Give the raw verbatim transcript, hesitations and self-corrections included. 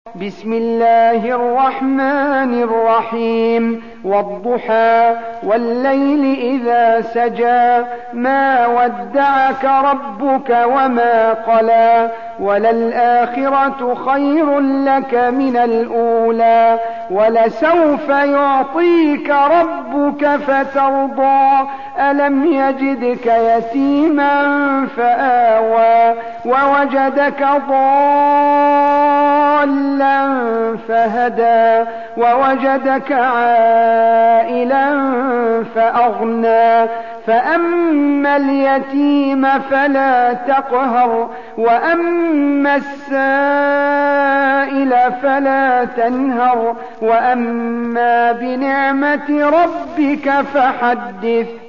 بسم الله الرحمن الرحيم والضحى والليل إذا سجى ما ودعك ربك وما قلى وللآخرة خير لك من الأولى ولسوف يعطيك ربك فترضى ألم يجدك يتيما فآوى ووجدك ضالا فهدى ووجدك عائلا فأغنى فأما اليتيم فلا تقهر وأما السائل فلا تنهر وأما بنعمة ربك فحدث